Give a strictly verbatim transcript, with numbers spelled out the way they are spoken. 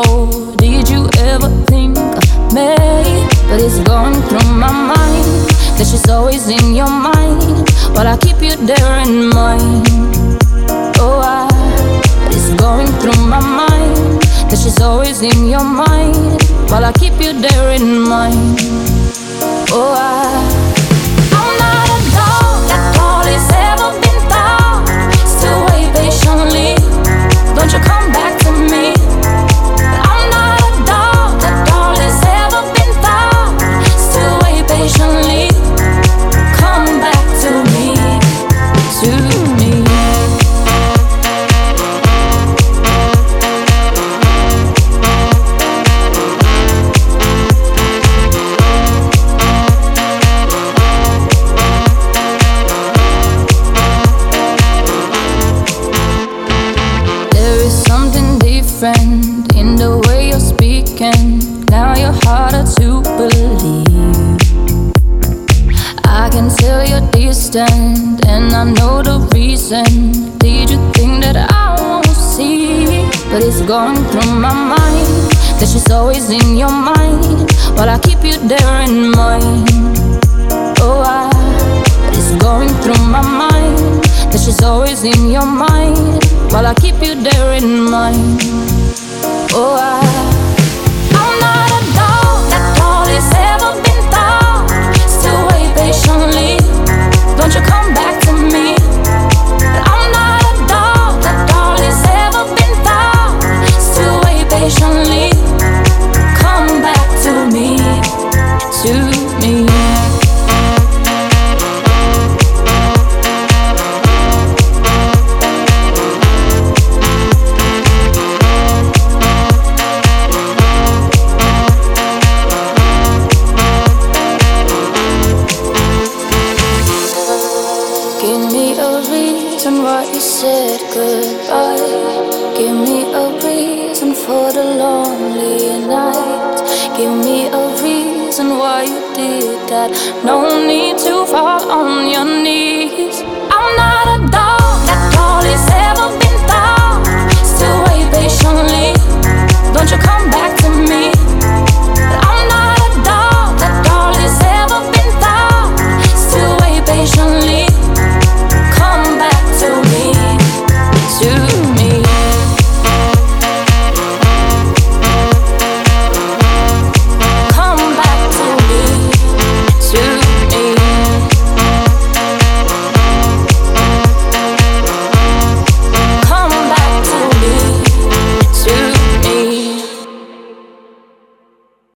before. Did you ever think of me? But it's going through my mind that she's always in your mind, while I keep you there in mind. Oh, I, but it's going through my mind that she's always in your mind, while I keep you there in mind. Oh, I don't you come back to me? I'm not a dog that all has ever been thought. Still wait patiently. Come back to me, to me. In the way you're speaking, now you're harder to believe. I can tell you're distant, and I know the reason. Did you think that I won't see? But it's going through my mind that she's always in your mind, while I keep you there in mind. Oh, I, but it's going through my mind that she's always in your mind, while I keep you there in mind. Oh, I, I'm not a dog that all has ever been thought. Still wait patiently. Don't you come back to me? But I'm not a dog that all has ever been thought. Still wait patiently. Come back to me, to me. Why you said goodbye. Give me a reason for the lonely night. Give me a reason why you did that. No need to fall on your knees. I'm not a dog that all has ever been thought. Still wait patiently. Don't you